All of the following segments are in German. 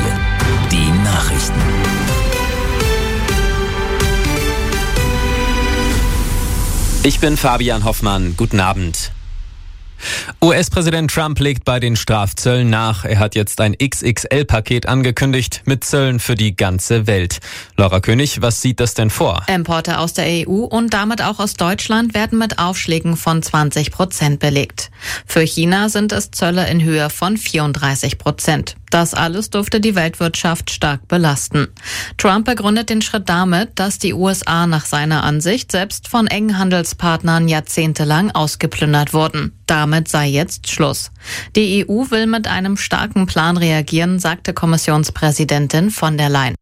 Die Nachrichten. Ich bin Fabian Hoffmann. Guten Abend. US-Präsident Trump legt bei den Strafzöllen nach. Er hat jetzt ein XXL-Paket angekündigt mit Zöllen für die ganze Welt. Laura König, was sieht das denn vor? Importe aus der EU und damit auch aus Deutschland werden mit Aufschlägen von 20% belegt. Für China sind es Zölle in Höhe von 34%. Das alles dürfte die Weltwirtschaft stark belasten. Trump begründet den Schritt damit, dass die USA nach seiner Ansicht selbst von engen Handelspartnern jahrzehntelang ausgeplündert wurden. Damit sei jetzt Schluss. Die EU will mit einem starken Plan reagieren, sagte Kommissionspräsidentin von der Leyen.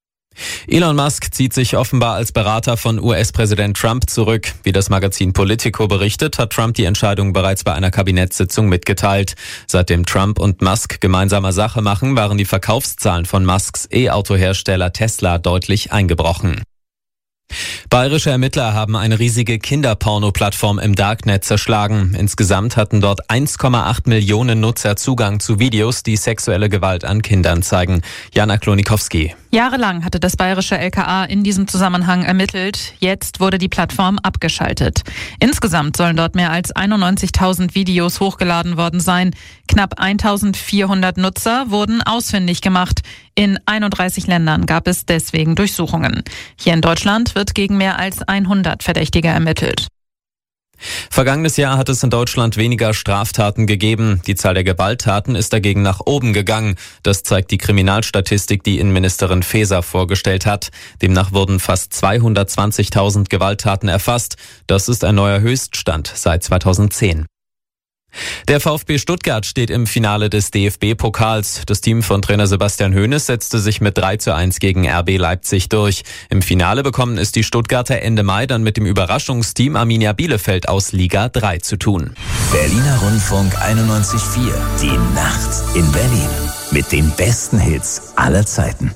Elon Musk zieht sich offenbar als Berater von US-Präsident Trump zurück. Wie das Magazin Politico berichtet, hat Trump die Entscheidung bereits bei einer Kabinettssitzung mitgeteilt. Seitdem Trump und Musk gemeinsame Sache machen, waren die Verkaufszahlen von Musks E-Auto-Hersteller Tesla deutlich eingebrochen. Bayerische Ermittler haben eine riesige Kinderporno-Plattform im Darknet zerschlagen. Insgesamt hatten dort 1,8 Millionen Nutzer Zugang zu Videos, die sexuelle Gewalt an Kindern zeigen. Jana Klonikowski. Jahrelang hatte das bayerische LKA in diesem Zusammenhang ermittelt. Jetzt wurde die Plattform abgeschaltet. Insgesamt sollen dort mehr als 91.000 Videos hochgeladen worden sein. Knapp 1.400 Nutzer wurden ausfindig gemacht. In 31 Ländern gab es deswegen Durchsuchungen. Hier in Deutschland wird gegen mehr als 100 Verdächtige ermittelt. Vergangenes Jahr hat es in Deutschland weniger Straftaten gegeben. Die Zahl der Gewalttaten ist dagegen nach oben gegangen. Das zeigt die Kriminalstatistik, die Innenministerin Faeser vorgestellt hat. Demnach wurden fast 220.000 Gewalttaten erfasst. Das ist ein neuer Höchststand seit 2010. Der VfB Stuttgart steht im Finale des DFB-Pokals. Das Team von Trainer Sebastian Hoeneß setzte sich mit 3:1 gegen RB Leipzig durch. Im Finale bekommen es die Stuttgarter Ende Mai dann mit dem Überraschungsteam Arminia Bielefeld aus Liga 3 zu tun. Berliner Rundfunk 91.4. Die Nacht in Berlin. Mit den besten Hits aller Zeiten.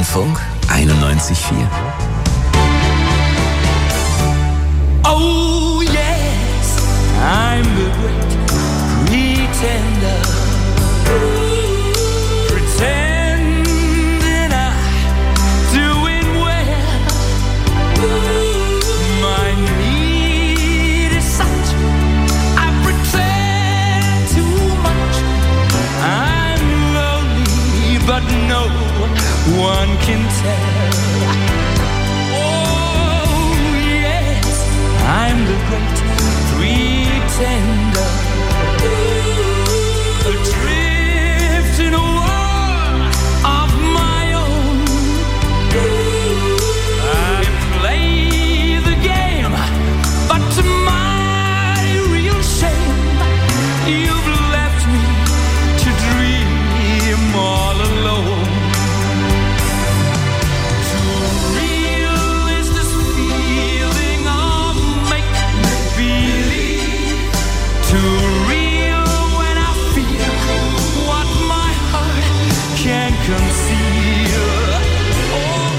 Rundfunk 91.4. Oh yes, I'm the great pretender. Pretending I'm doing well. My need is such, I pretend too much. I'm lonely, but no one can tell. Oh yes, I'm the great pretender. Adrift in a world of my own. I play the game, but to my real shame, you've left me to dream all alone. Too real is this feeling of make-believe. Too real when I feel what my heart can't conceal. Oh,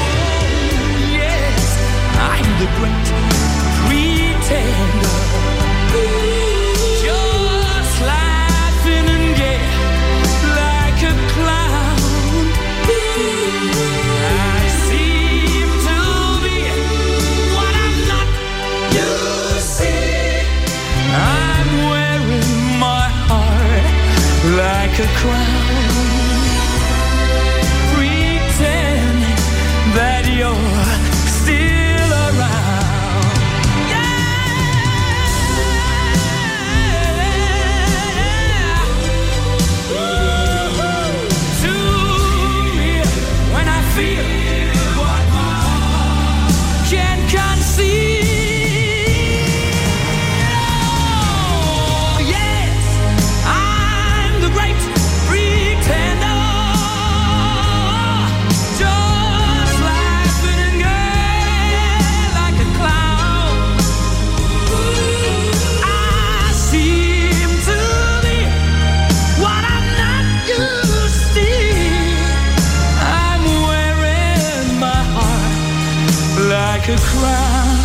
yes, I'm the great pretender. Just laughing and gay like a clown. I seem to be what I'm not. You see, I'm wearing my heart like a crown, pretending that you're still around. To me, when I feel what my heart can't conceal. Oh, yes, I'm the great pretender. Just laughing and gay like a clown. I seem to be what I'm not. You see, I'm wearing my heart like a crown,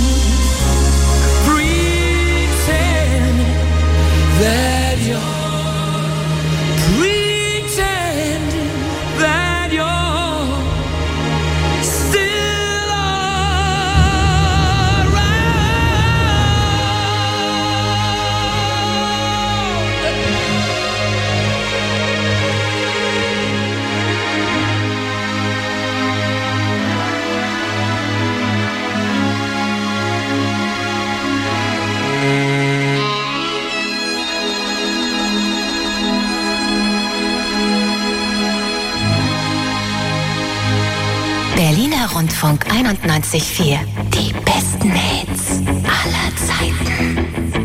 pretending that you're still Berliner Rundfunk 91.4. Die besten Hits aller Zeiten.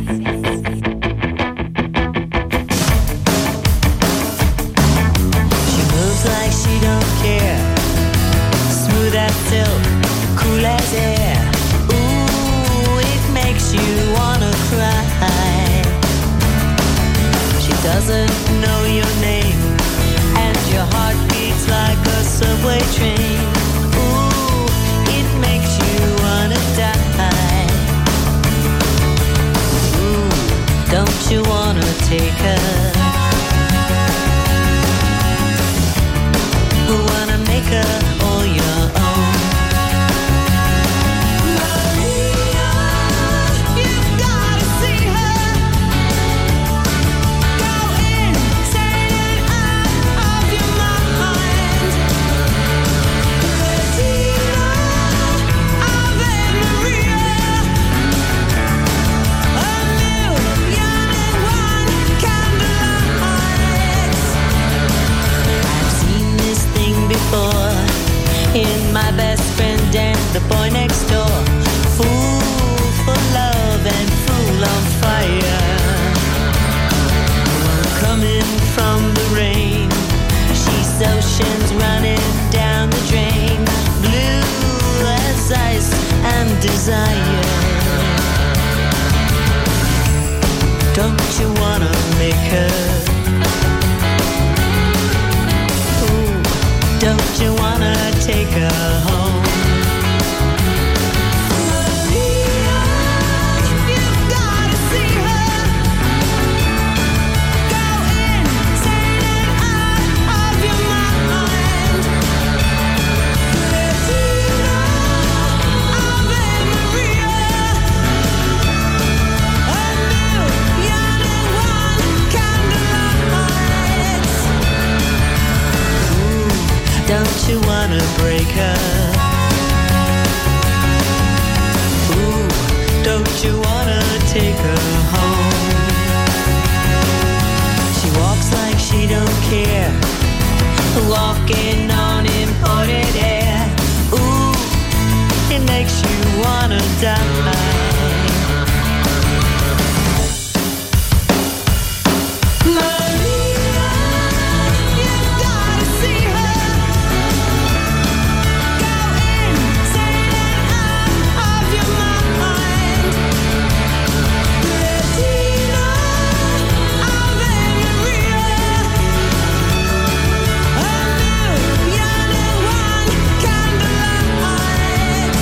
She moves like she don't care. Smooth as silk, cool as air. Ooh, it makes you wanna cry. She doesn't know your name, and your heart beats like a subway train. Ooh, it makes you wanna die. Ooh, don't you wanna take her? Wanna make her all your own. Maria, you've gotta see her. Go insane and out of your mind. Retina of Maria, a million and one candlelights. I've seen this thing before in my best friend and the boy next door. Fool for love and fool on fire. Coming from the rain, she's oceans running down the drain. Blue as ice and desire. Don't you wanna make her? Ooh, Don't you wanna take her home? Maria, you've gotta see her. Go insane and out of your mind. Latina Ave Maria, a million and one candlelights. Ooh, don't you wanna break her? Ooh, don't you wanna take her home? She walks like she don't care, walking on imported air. Ooh, it makes you wanna die. Maria, you've gotta see her. Go insane and out of your mind. Latina Ave Maria, a million and one candlelights.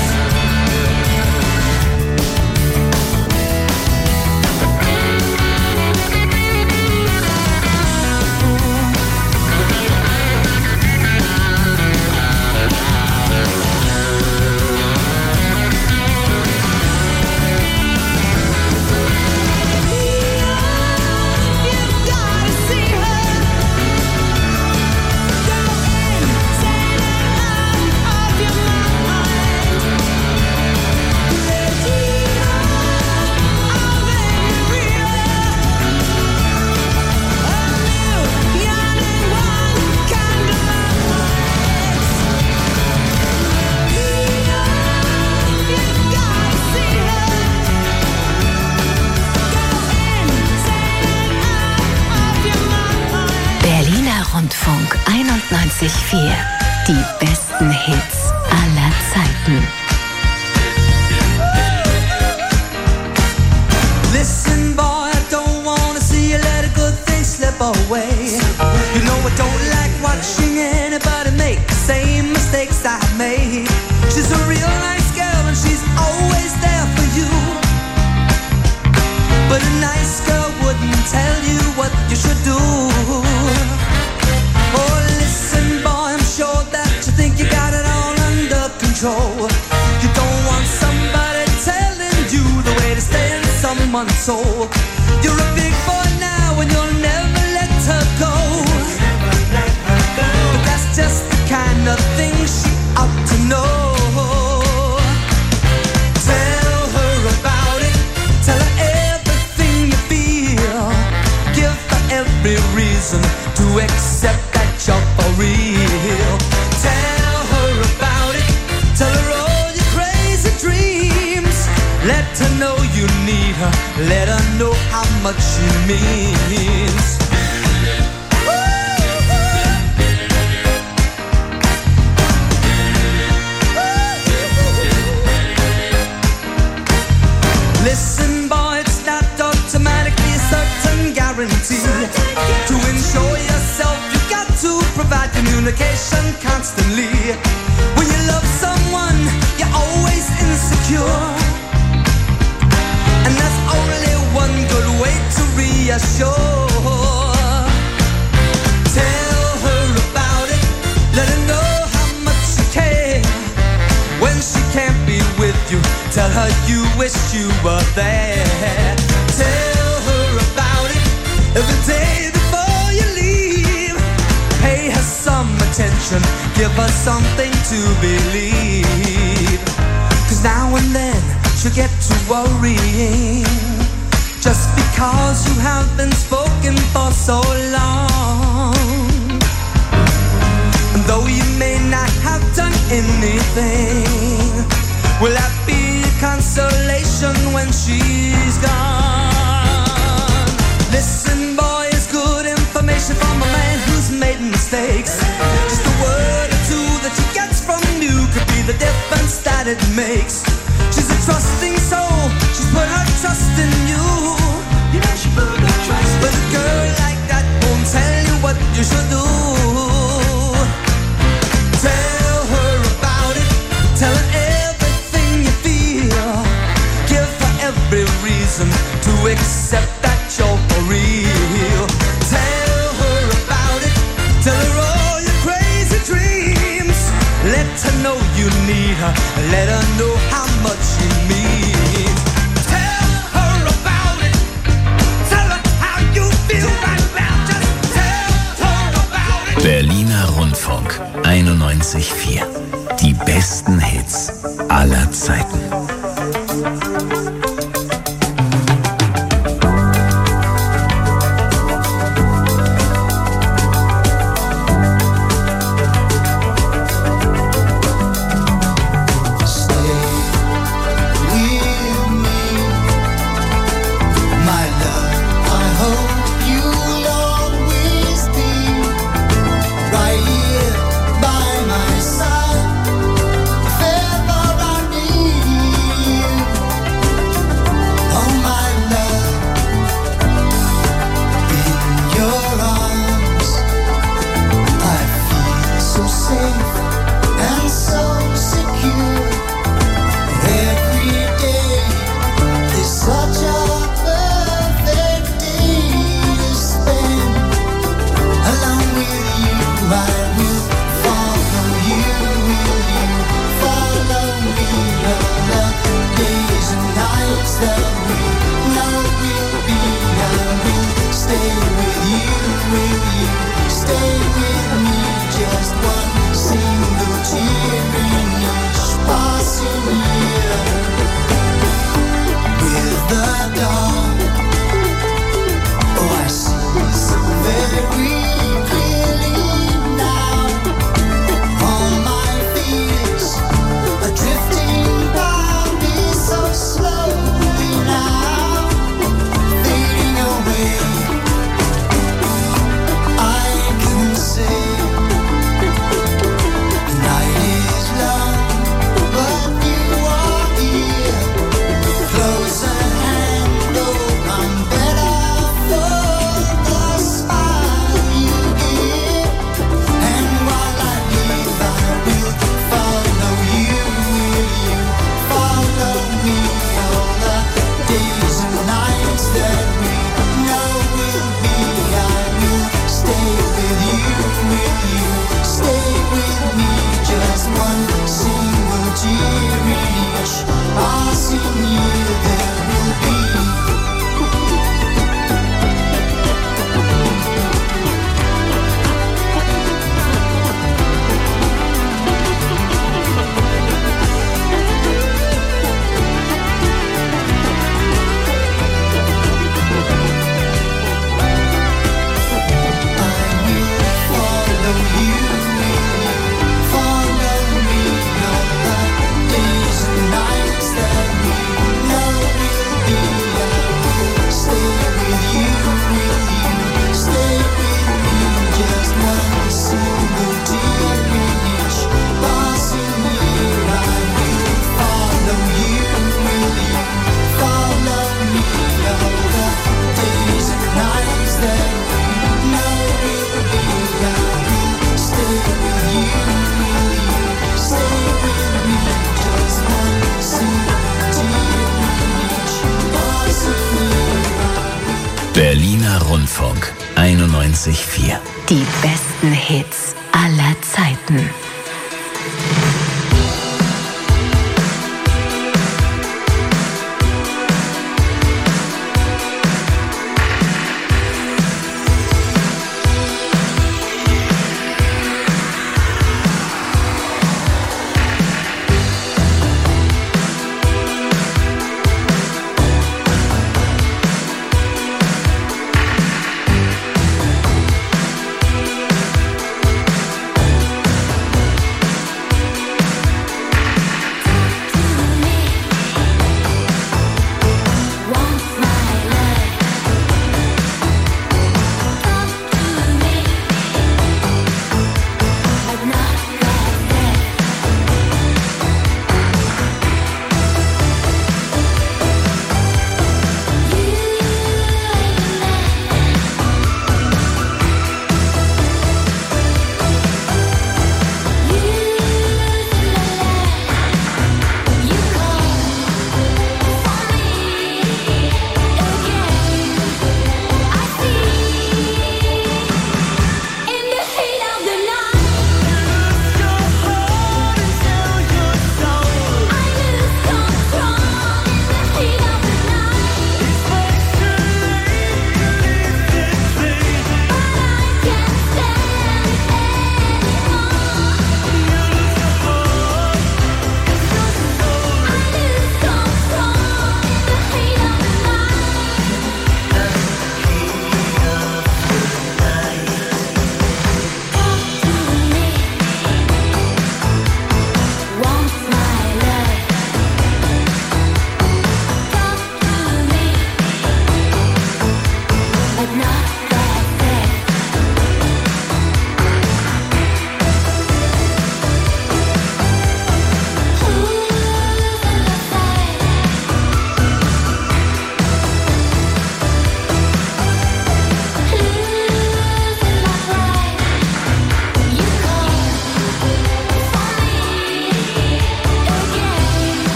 You've gotta see her. Go insane and out of your mind. Latina Ave Maria, a million and one candlelights. Maria, you've gotta see her. Berliner Rundfunk 91.4. Die besten Hits aller Zeiten. Listen, boy, I don't wanna see you let a good thing slip away. You know I don't like watching anybody make the same mistakes I made. She's a real nice girl and she's always there for you. But a nice girl wouldn't tell you what you should do. Oh, listen, boy, I'm sure that you think you got it all under control. You don't want somebody telling you the way to stay in someone's soul. You're a big boy now and you'll never let her go. But that's just the kind of thing she ought to know. Tell her about it. Tell her everything you feel. Give her every reason to accept that you're for real. Tell her about it. Tell her all your crazy dreams. Let her know you need her. Let her know how much she means. Listen, boy, it's not automatically a certain guarantee. To ensure yourself, you got to provide communication constantly. When you love someone, you're always insecure. And there's only one good way to reassure. Tell her about it. Let her know how much you care. When she can't be with you, tell her you wish you were there. Tell her about it every day before you leave. Pay her some attention, give her something to believe. 'Cause now and then she'll get to worrying, just because you have been spoken for so long. And though you may not have done anything, will that be a consolation when she's gone? Listen, boy, it's good information from a man who's made mistakes. Just a word or two that she gets from you could be the difference that it makes. She's a trusting soul, she's put her trust in you. You know she put her trust in you. But a girl like that won't tell you what you should do. reason to accept that you're for real. Tell her about it, tell her all your crazy dreams. Let her know you need her, let her know how much she means. Tell her about it, tell her how you feel right now. Just tell her about it. Berliner Rundfunk 91.4. Die besten Hits aller Zeiten. Berliner Rundfunk 91.4. Die besten Hits aller Zeiten.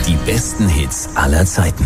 Die besten Hits aller Zeiten.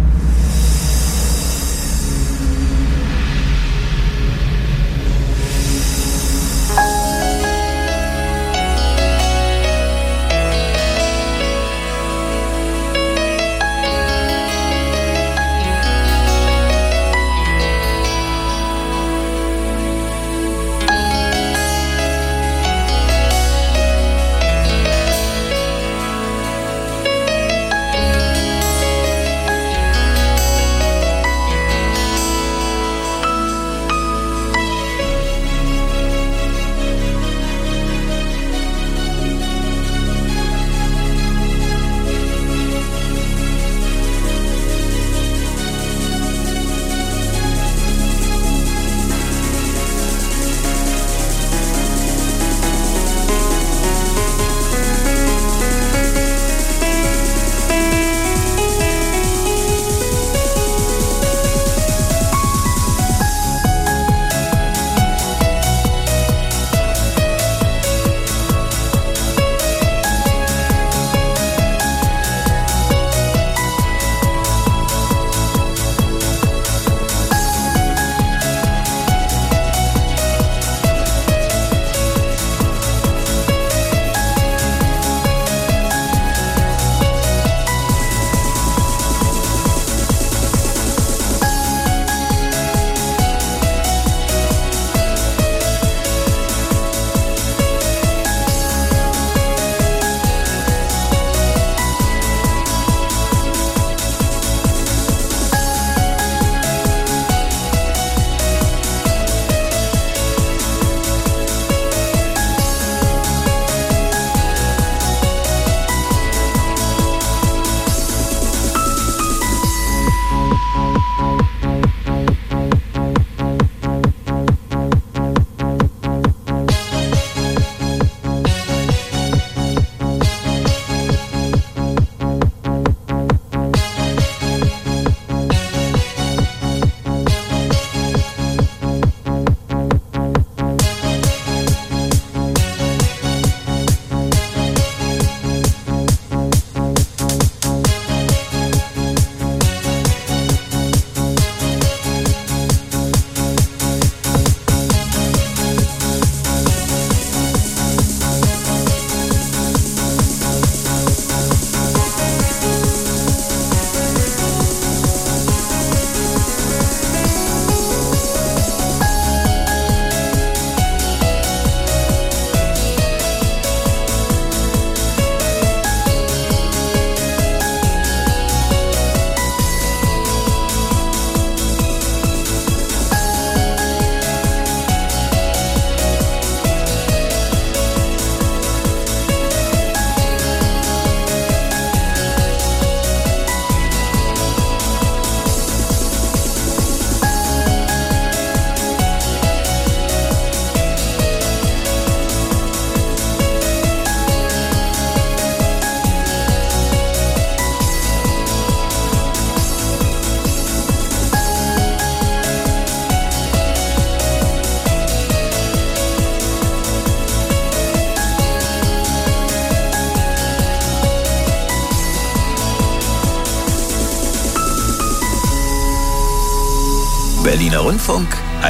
Berliner Rundfunk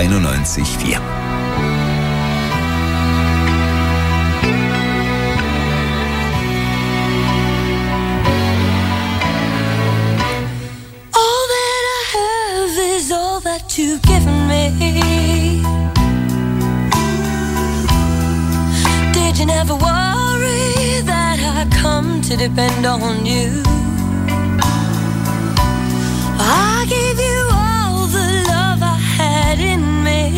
91,4. You've given me. Did you never worry that I come to depend on you? I gave you all the love I had in me.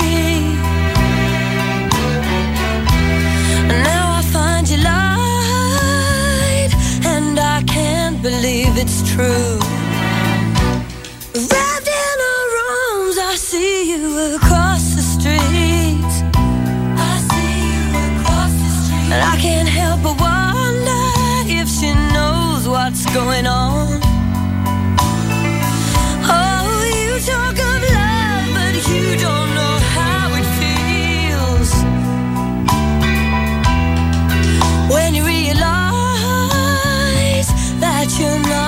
Now I find you lied, and I can't believe it's true. Wrapped in her arms, I see you across the street. I see you across the street. And I can't help but wonder if she knows what's going on. Oh, you talk of love, but you don't know how it feels when you realize that you're not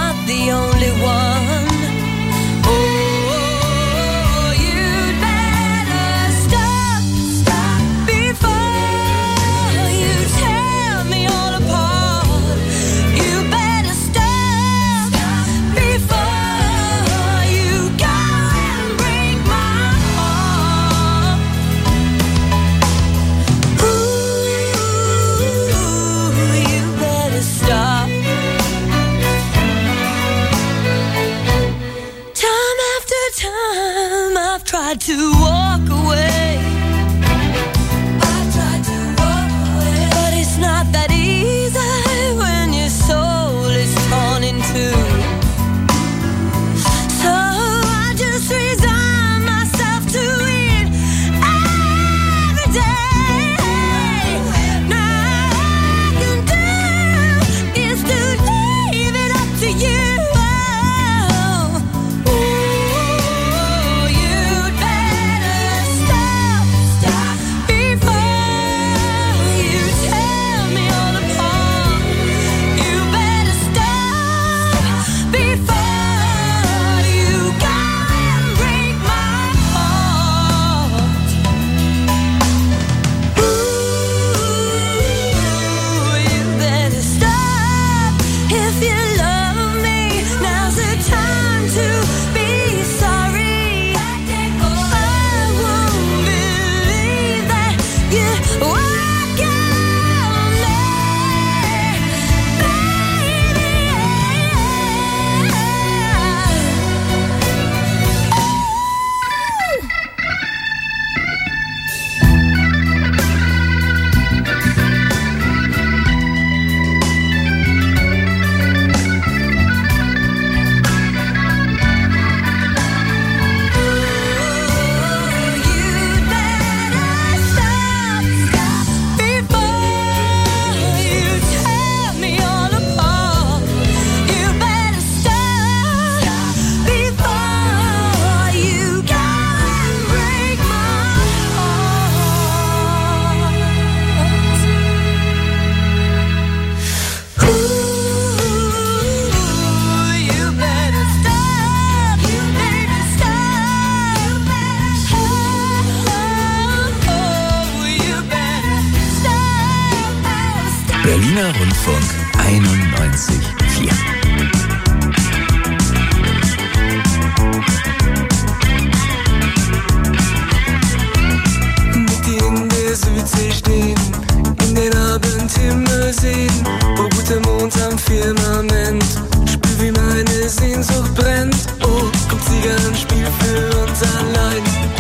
to walk away. But it's not that easy when your soul is torn in two. So I just resign myself to it every day. Now all I can do is to leave it up to you. Berliner Rundfunk 91,4. Mit dir in der Südsee stehen, in den Abendhimmel sehen, oh guter Mond am Firmament, spür wie meine Sehnsucht brennt, oh kommt Zigarrenspiel für uns allein.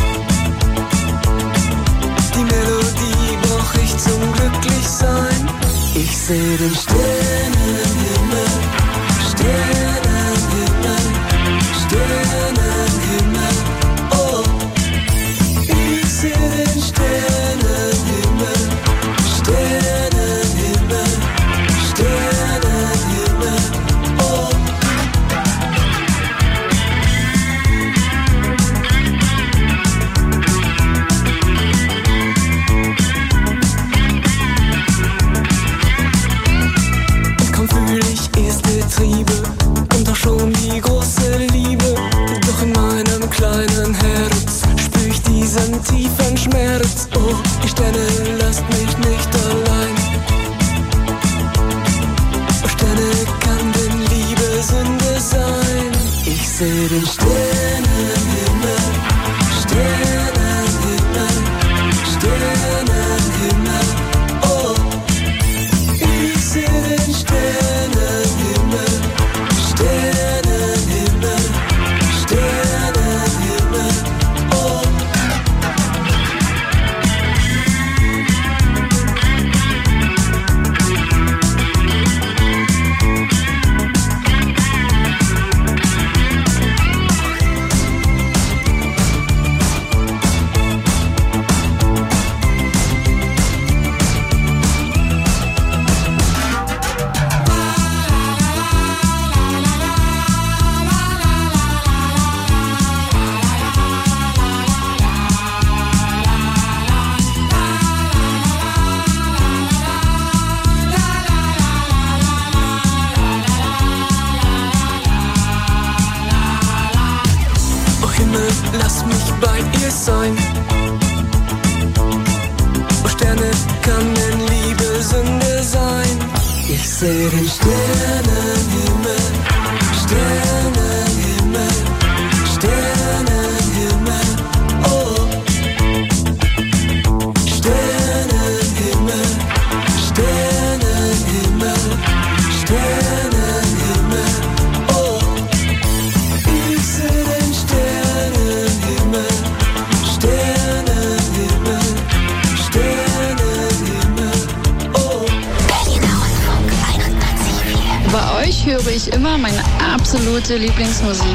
Die Melodie brauch ich zum Glücklichsein. Ich seh den Sternenhimmel, Sternenhimmel, Sternenhimmel, oh. Ich seh den Sternenhimmel, Sternenhimmel, Sternenhimmel, oh. Fühl ich erste Triebe und auch schon die große Liebe. Doch in meinem kleinen Herz spür ich diesen tiefen Schmerz. Oh, die Sterne, lasst mich nicht allein. Oh, Sterne, kann denn Liebe Sünde sein? Ich seh den Sternenhimmel, Sternenhimmel, Sternenhimmel, oh. Ich seh den Sternenhimmel, Sternenhimmel, Sternenhimmel, oh. Lass mich bei ihr sein. Oh Sterne, kann denn Liebe Sünde sein? Ich seh den Sternenhimmel, Sternenhimmel, Sternenhimmel, oh. Sternenhimmel, Sternenhimmel, Sternenhimmel, oh. Ich seh den Sternenhimmel, Eigentlich höre ich immer meine absolute Lieblingsmusik.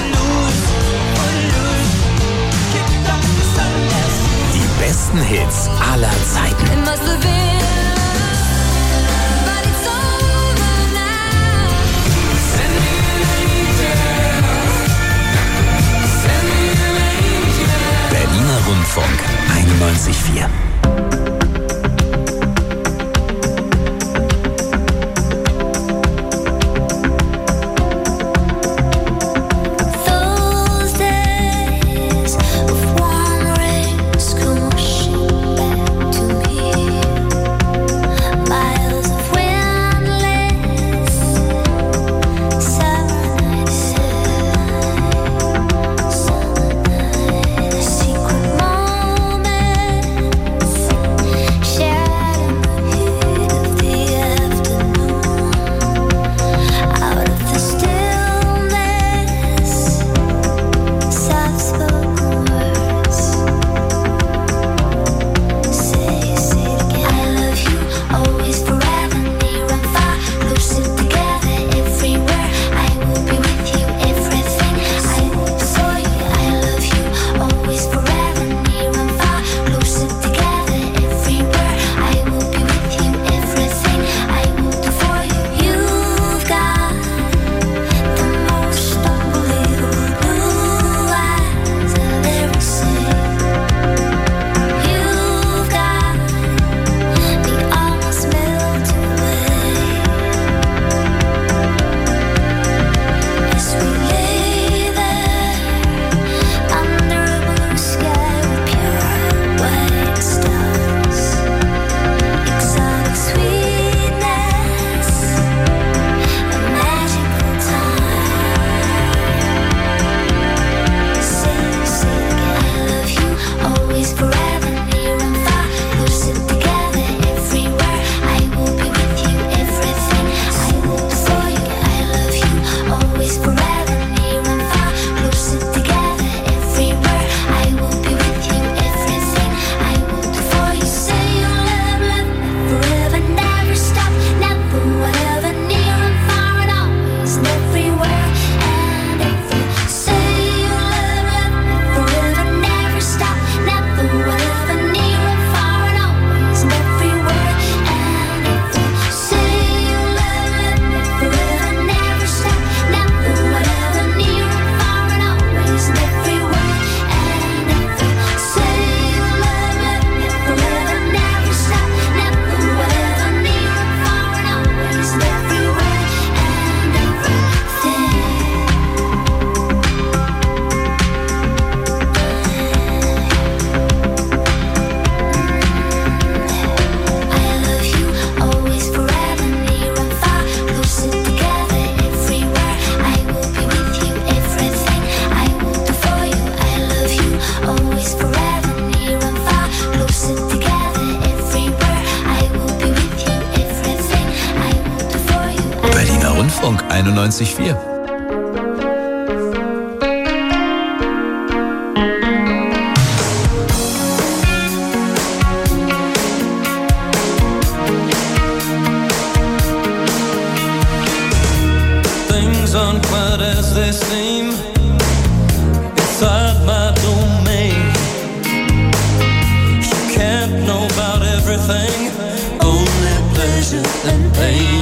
Die besten Hits aller Zeiten. Berliner Rundfunk 91.4. Rundfunk 91.4. Things aren't quite as they seem inside my domain. You can't know about everything, only pleasure and pain.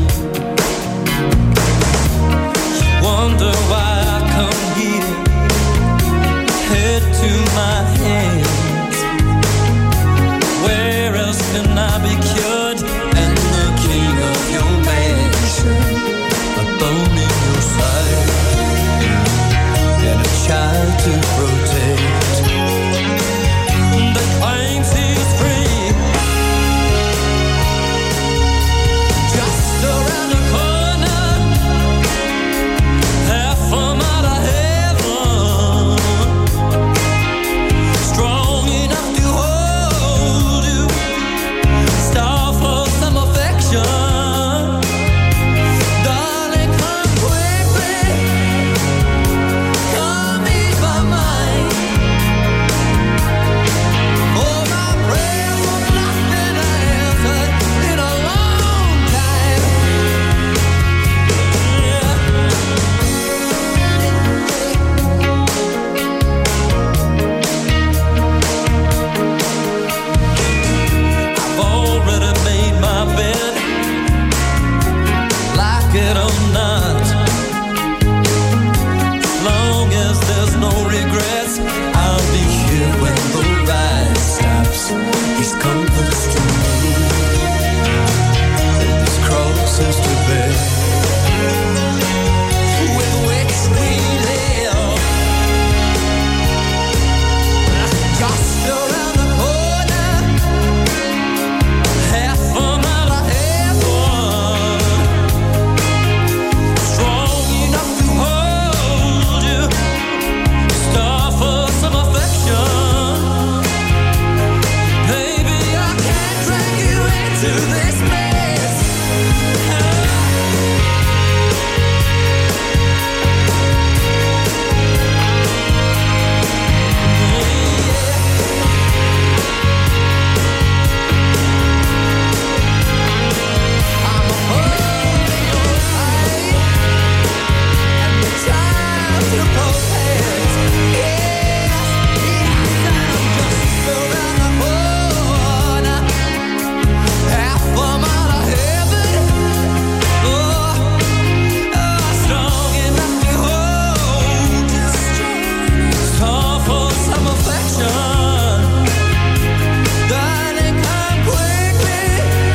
Wonder why I come here, head to my hands. Where else can I be cured? And the king of your mansion, a bone in your side. it or not. As long as there's no regrets, I'll be here when the ride stops. He's come for the street. This cross is to bear, with which we live. Just around the corner, half a mile ahead, strong enough to hold you, star for some affection. Baby, I can't drag you into this mess. I'm holding your eye, and we're trying to hold hands. Yes, I'm just around the corner, half a mile ahead. Strong enough to hold you, star for some affection. Darling, come quickly,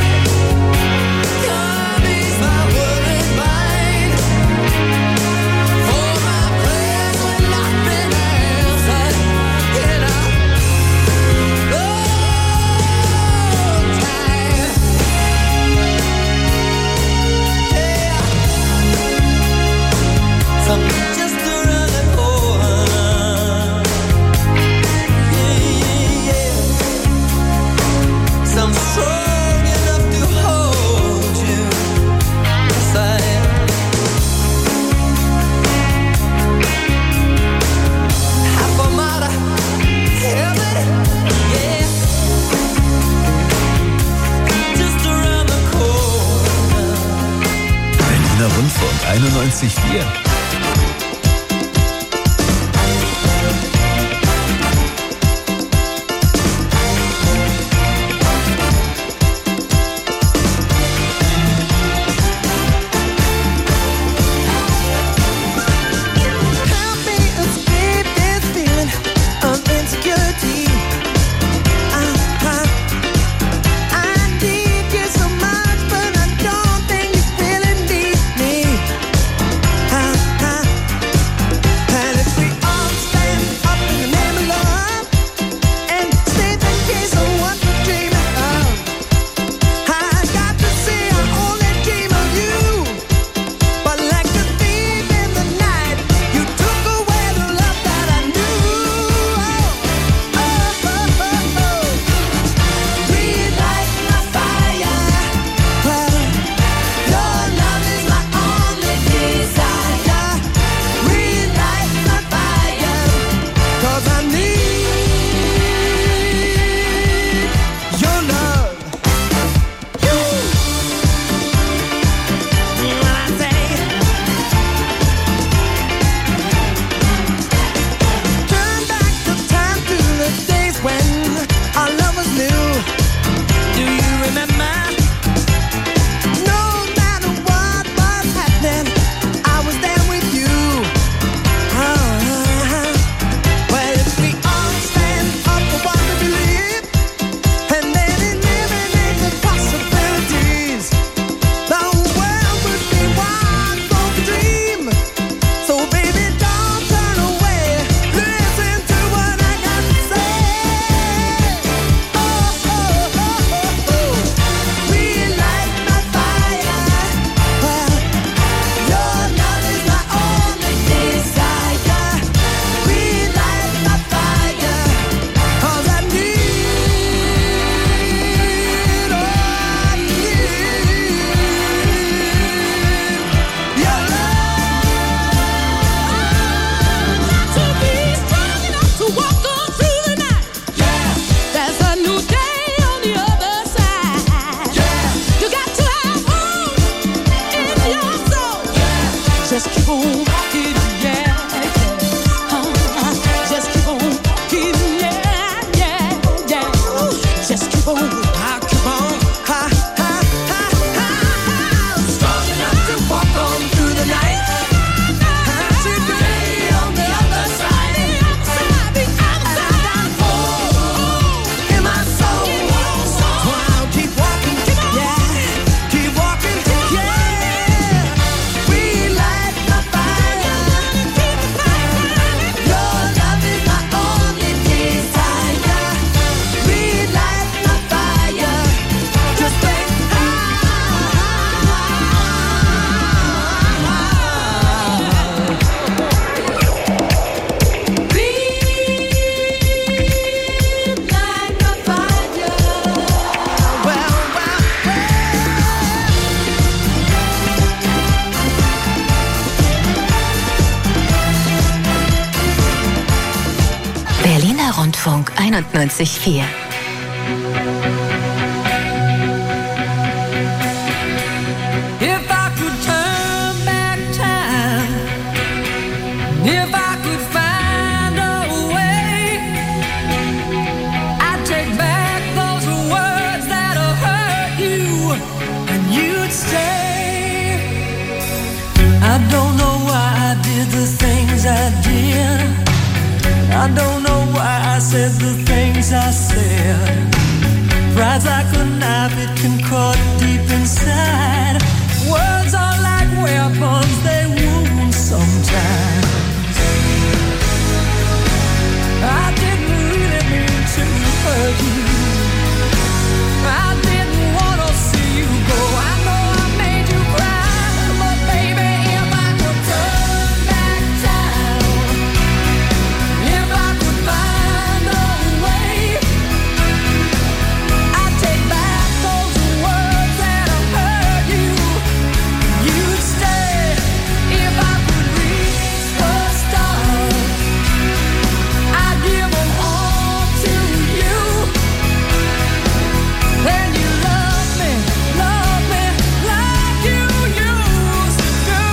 come ease my worried mind. For my prayers have not been answered in a long time. Something just around the corner. Some strong enough to hold you. Yes, I am. Half a mile of heaven, yeah. Just around the corner. Berliner Rundfunk 91,4. Help me escape this feeling of insecurity. I need you so much, but I don't think you really need me. And if we all stand up in the name of love and stay the case of what we're dreaming of, I got to say I only dream of you. But like a thief in the night, you took away the love that I knew. Relight my fire. Well, your love is my only desire. Relight my fire, 'cause I need your love. When I say turn back the time to the days when our love was new. Do you remember? No matter what was happening, I was there with you. Well, if we all stand up for what we believe and then eliminate the possibilities, the world would be one long dream. So baby, don't turn away. Listen to what I got to say. Relight my fire. Well, your love is my only desire. Relight my fire, 'cause I need, your love. To be strong enough to walk on through the night. There's a new day on the other side. You got to have hope in your soul. Just keep on walking, yeah. Just keep on walking, yeah, yeah, yeah. Just keep on, I keep on, strong enough to walk Rundfunk 91.4. I don't know why I did the things I did. I don't know why I said the things I said. Pride's like a knife, it can cut deep inside. Words are like weapons, they wound sometimes. I didn't really mean to hurt you. I didn't want to see you go. I know I made you cry, but baby, if I could turn back time, if I could find a way, I'd take back those words that have hurt you. You'd stay if I could reach the stars. I'd give them all to you. Then you love me like you used to do.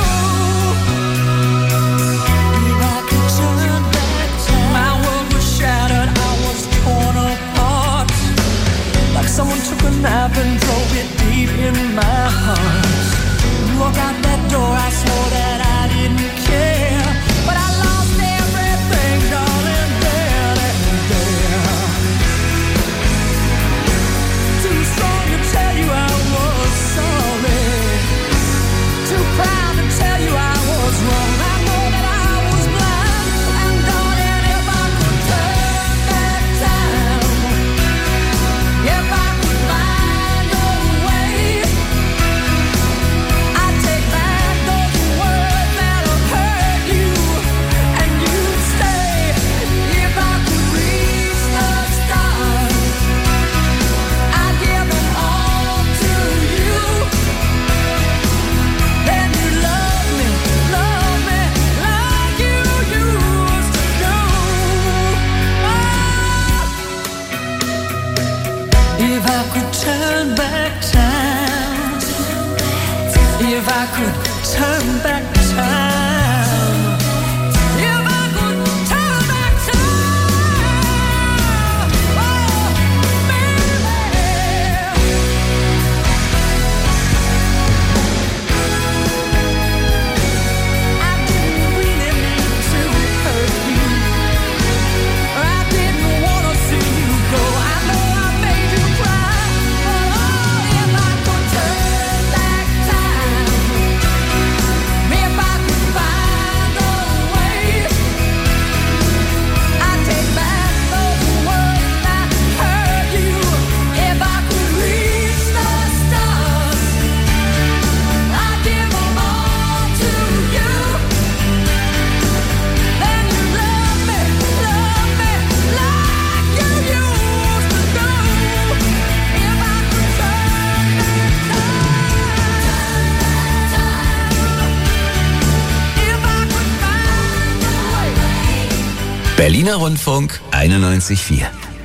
If I could turn back time, my world was shattered, I was torn apart. Like someone took a knife and drove it deep in my heart. Walk out that door, I swore that I didn't care, but I lost everything, darling, there and there. Too strong to tell you I was sorry. Too proud to tell you I was wrong. I know that I was blind. And darling, if I could turn back time, if I could find a way, I'd take back those words that have hurt you, and you'd stay if I could reach the stars. I'd give them all to you. Then you love me like you used to do. If I could turn back time, if I could turn back time, if I could turn back time, oh, baby. I didn't really mean to hurt you. I didn't want to see you go. I know I made you cry, but oh, if I could turn back time, if I could find a way, I'd take back those words that hurt you. If I could reach the stars, I'd give them all to you. Then you love me like you used to do. If I could turn back time, if I could find a way. Berliner Rundfunk 91.4.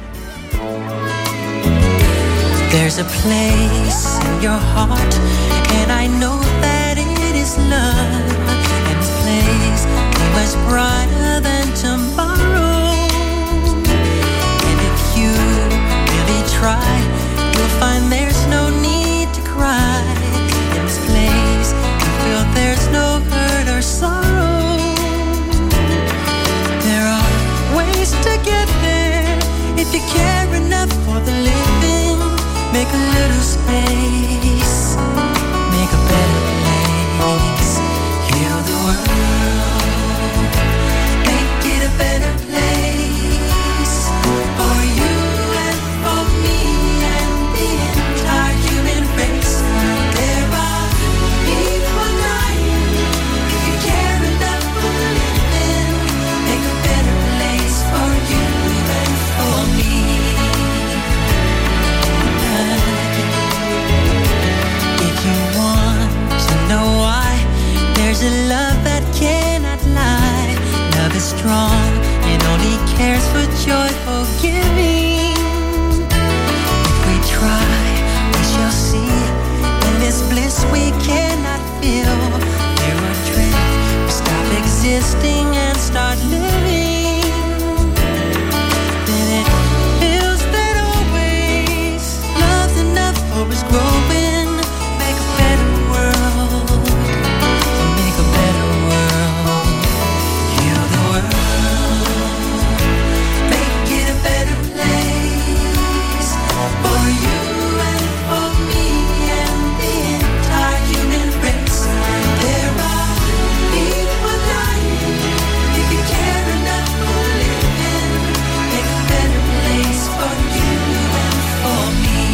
There's a place in your heart, and I know that it is love. And this place is much brighter than tomorrow. And if you really try, you'll find there's no need to cry. In this place, you feel there's no hurt or sorrow. There are ways to get there if you care enough for the living. Make a little space joyful giving. If we try, we shall see. In this bliss we cannot feel. There are dreams. We stop existing and start living. Then it feels that always love's enough for us growing. Make a better world. Make a better world. Heal the world. Make it a better place for you and for me and the entire human race. There are people dying. If you care enough for living, make a better place for you and for me.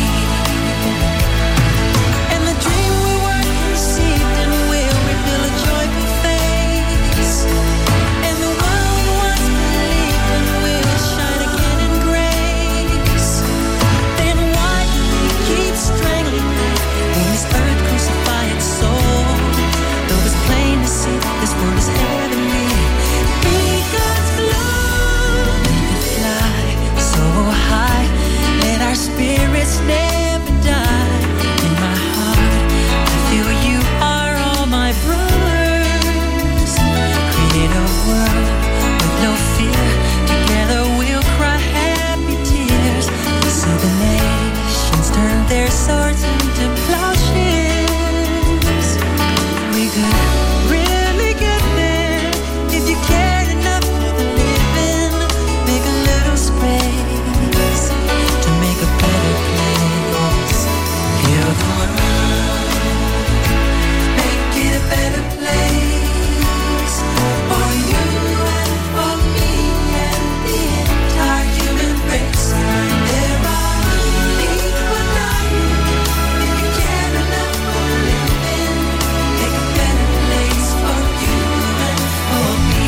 And the dream we weren't conceived in will reveal a joyful face. And the one we once believed in will shine again in grace. Then why do we keep strangling life when this earth crucify its soul? Though it's plain to see this world is heavenly. Be God's love. We could fly so high. Let our spirits never die. In my heart, I feel you are all my brothers. Create a world with no fear. Together we'll cry happy tears. See the nations turn their swords into plowshares. We could really get there if you cared enough for the living. Make a little space to make a better place. Heal the world. Make it a better place for you and for me and the entire human race. There are people dying. If you care enough for living, make a better place for you and for me.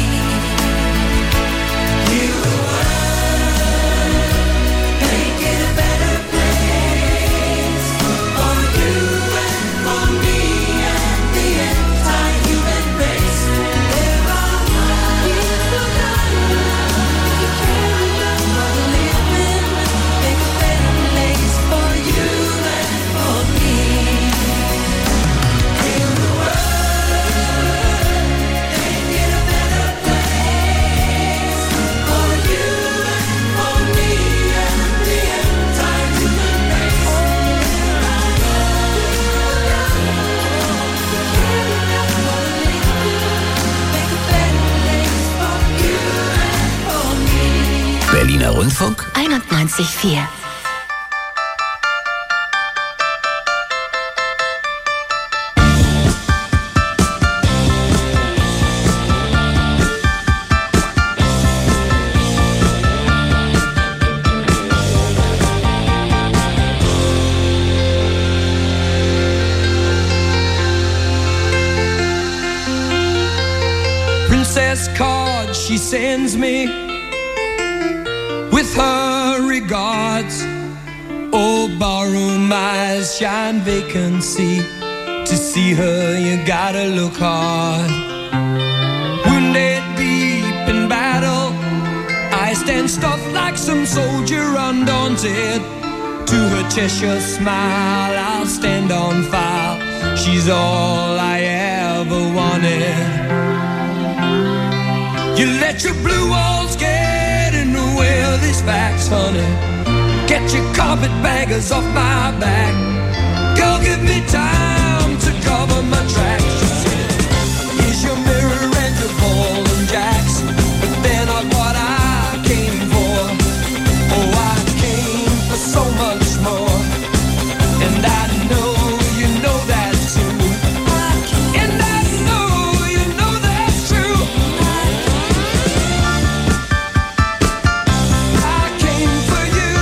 Heal the world. Make it a better place for you and for me and the entire human race. There are people dying. If you care enough for living, make a better place for you and for me. Heal the world. Make it a better place for you and for me and the entire human race. Make a better place for you and for me. Berliner Rundfunk 91,4. Princess card she sends me with her regards. Oh, ballroom eyes shine vacancy. To see her you gotta look hard. Wounded deep in battle, I stand stuffed like some soldier undaunted. To her Cheshire smile I'll stand on file. She's all I ever wanted. You let your blue walls get in the way of these facts, honey. Get your carpetbaggers off my back. Girl, give me time to cover my tracks. She said, here's your mirror and your ball and jacks. But they're not what I came for. Oh, I came for so much more. And I know you know that too. And I know you know that's true. I came for you.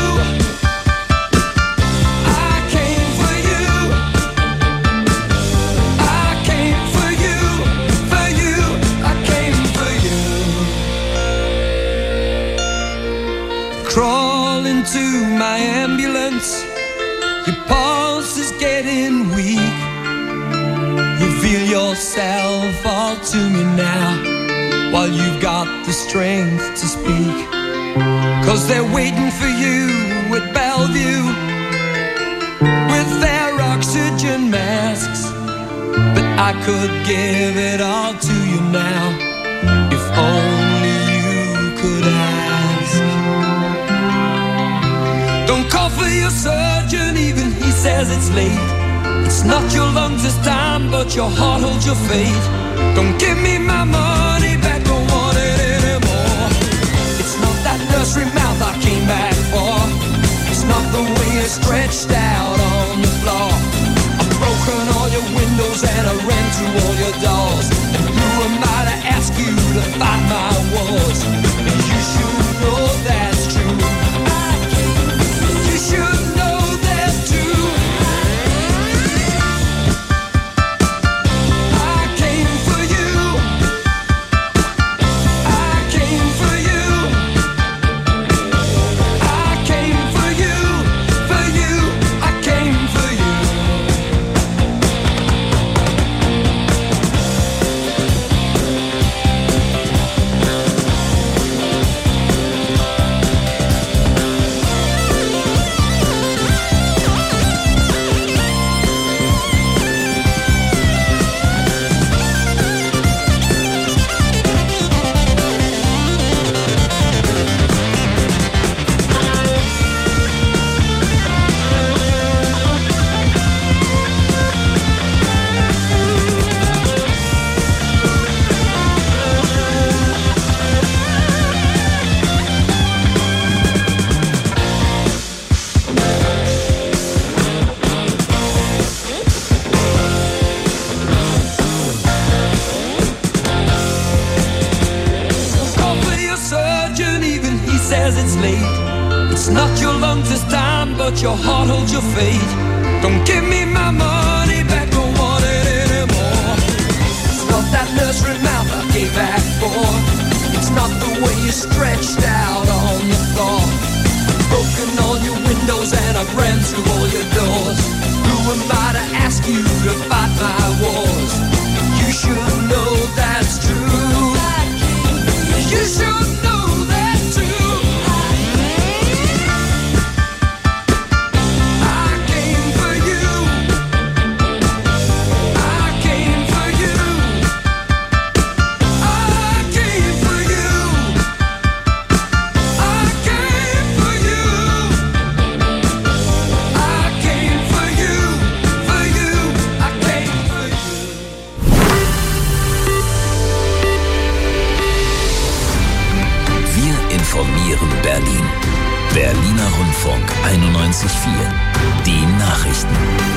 I came for you. I came for you. For you. I came for you. Crawl into my ambulance. Your pulse is getting weak. Reveal yourself all to me now, while you've got the strength to speak. 'Cause they're waiting for you at Bellevue with their oxygen masks. But I could give it all to you now if only you could ask. Don't call for your surgeon, even he says it's late. It's not your lungs this time, but your heart holds your fate. Don't give me my money back, don't want it anymore. It's not that nursery mouth I came back for. It's not the way you're stretched out on the floor. I've broken all your windows and I ran through all your doors. And who am I to ask you to fight my wars? And you should know that's true. You should know that too. I came for you. I came for you. I came for you. For you. I came for you. Call for your surgeon, even he says it's late. It's not your lungs this time, but your heart holds your fate. Don't give me my money back, don't want it anymore. It's not that nursery mouth I gave back for. It's not the way you stretched out on the floor. I've broken all your windows and I've ran through all your doors. Who am I to ask you to fight my wars? You should know that's true. You should know that too. I came for you. I came for you. I came for you. I came for you. I came for you. For you. I came for you. Wir informieren Berlin. Berliner Rundfunk 91.4. Die Nachrichten.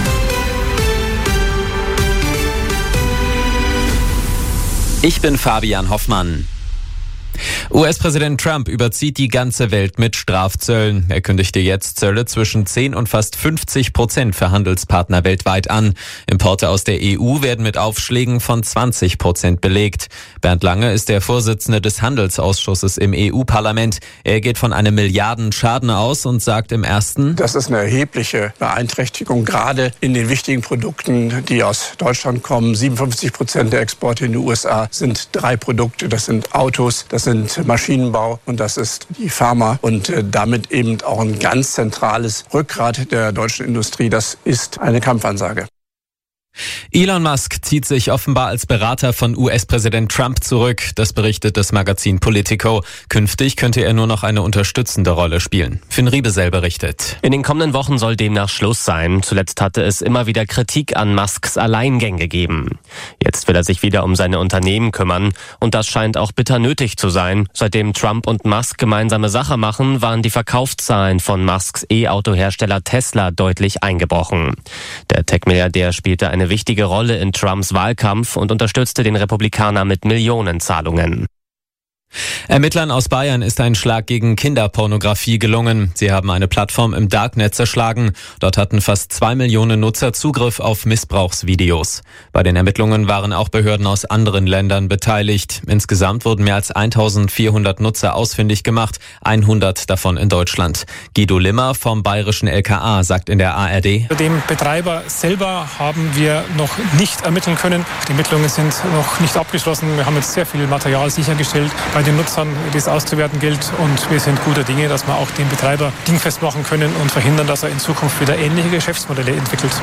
Ich bin Fabian Hoffmann. US-Präsident Trump überzieht die ganze Welt mit Strafzöllen. Er kündigte jetzt Zölle zwischen 10 und fast 50% für Handelspartner weltweit an. Importe aus der EU werden mit Aufschlägen von 20% belegt. Bernd Lange ist der Vorsitzende des Handelsausschusses im EU-Parlament. Er geht von einem Milliardenschaden aus und sagt im ersten: Das ist eine erhebliche Beeinträchtigung, gerade in den wichtigen Produkten, die aus Deutschland kommen. 57% der Exporte in die USA sind 3 Produkte. Das sind Autos, das sind Maschinenbau und das ist die Pharma und damit eben auch ein ganz zentrales Rückgrat der deutschen Industrie. Das ist eine Kampfansage. Elon Musk zieht sich offenbar als Berater von US-Präsident Trump zurück. Das berichtet das Magazin Politico. Künftig könnte er nur noch eine unterstützende Rolle spielen. Finn Riebesell berichtet. In den kommenden Wochen soll demnach Schluss sein. Zuletzt hatte es immer wieder Kritik an Musks Alleingängen gegeben. Jetzt will er sich wieder um seine Unternehmen kümmern. Und das scheint auch bitter nötig zu sein. Seitdem Trump und Musk gemeinsame Sache machen, waren die Verkaufszahlen von Musks E-Auto-Hersteller Tesla deutlich eingebrochen. Der Tech-Milliardär spielte eine wichtige Rolle in Trumps Wahlkampf und unterstützte den Republikaner mit Millionenzahlungen. Ermittlern aus Bayern ist ein Schlag gegen Kinderpornografie gelungen. Sie haben eine Plattform im Darknet zerschlagen. Dort hatten fast 2 Millionen Nutzer Zugriff auf Missbrauchsvideos. Bei den Ermittlungen waren auch Behörden aus anderen Ländern beteiligt. Insgesamt wurden mehr als 1400 Nutzer ausfindig gemacht, 100 davon in Deutschland. Guido Limmer vom bayerischen LKA sagt in der ARD: Dem Betreiber selber haben wir noch nicht ermitteln können. Die Ermittlungen sind noch nicht abgeschlossen. Wir haben jetzt sehr viel Material sichergestellt. Bei all den Nutzern, die es auszuwerten gilt. Und wir sind guter Dinge, dass wir auch den Betreiber dingfest machen können und verhindern, dass er in Zukunft wieder ähnliche Geschäftsmodelle entwickelt.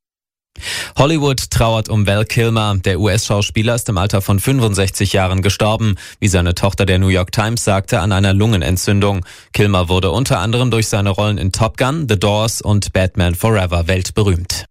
Hollywood trauert um Val Kilmer. Der US-Schauspieler ist im Alter von 65 Jahren gestorben, wie seine Tochter der New York Times sagte, an einer Lungenentzündung. Kilmer wurde unter anderem durch seine Rollen in Top Gun, The Doors und Batman Forever weltberühmt.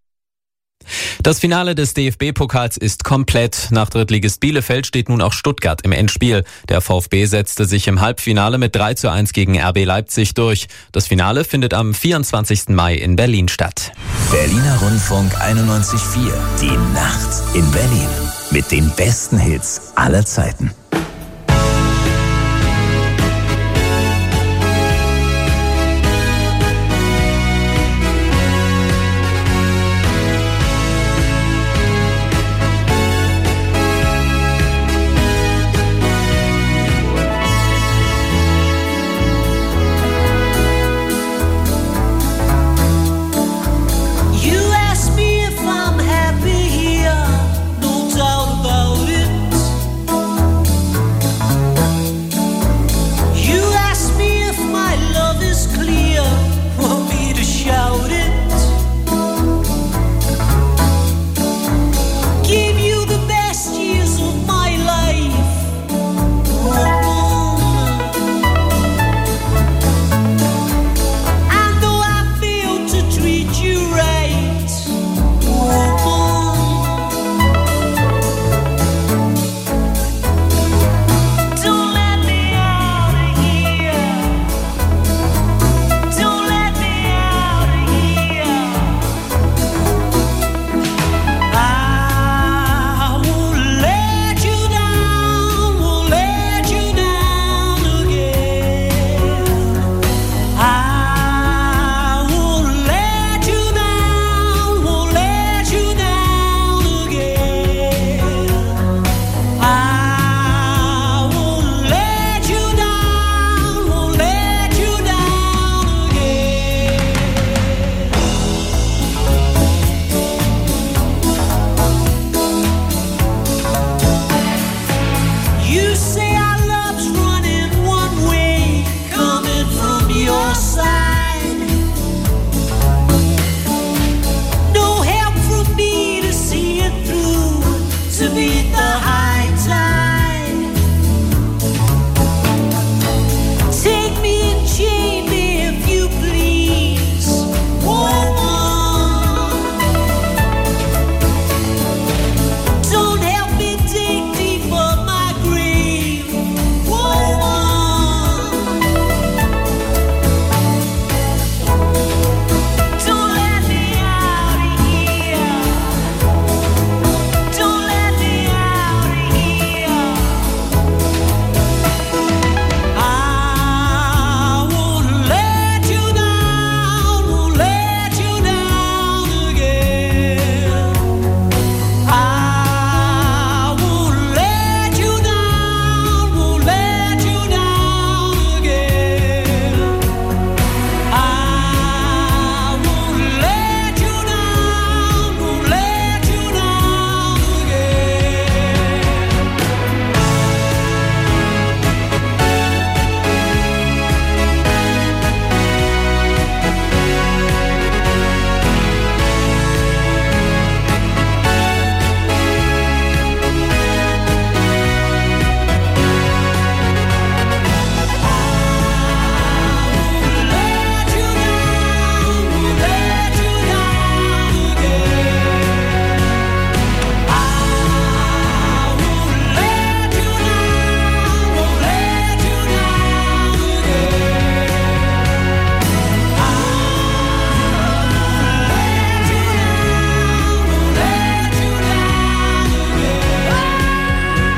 Das Finale des DFB-Pokals ist komplett. Nach Drittligist Bielefeld steht nun auch Stuttgart im Endspiel. Der VfB setzte sich im Halbfinale mit 3:1 gegen RB Leipzig durch. Das Finale findet am 24. Mai in Berlin statt. Berliner Rundfunk 91.4. Die Nacht in Berlin. Mit den besten Hits aller Zeiten.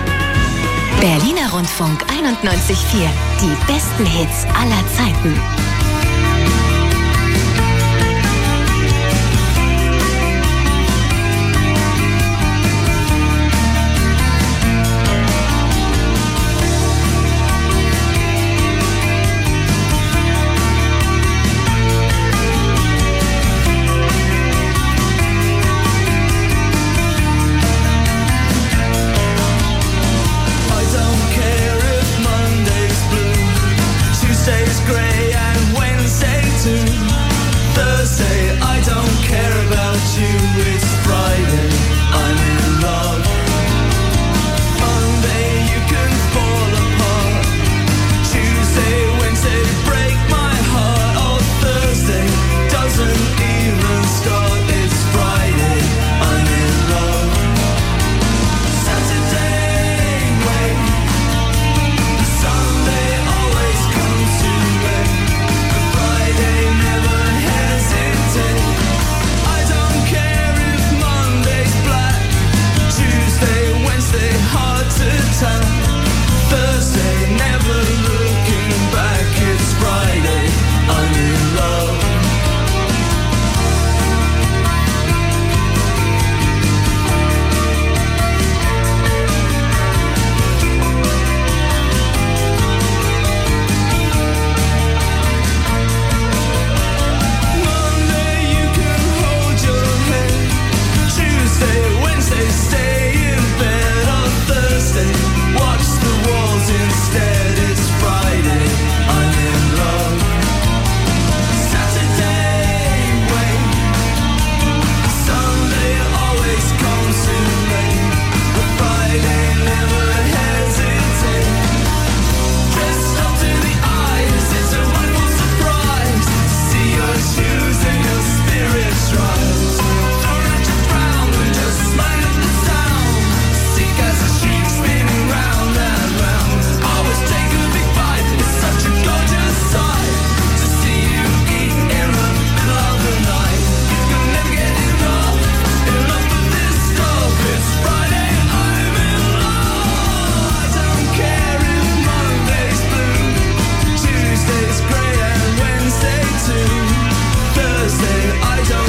Berliner Rundfunk 91.4. Die besten Hits aller Zeiten.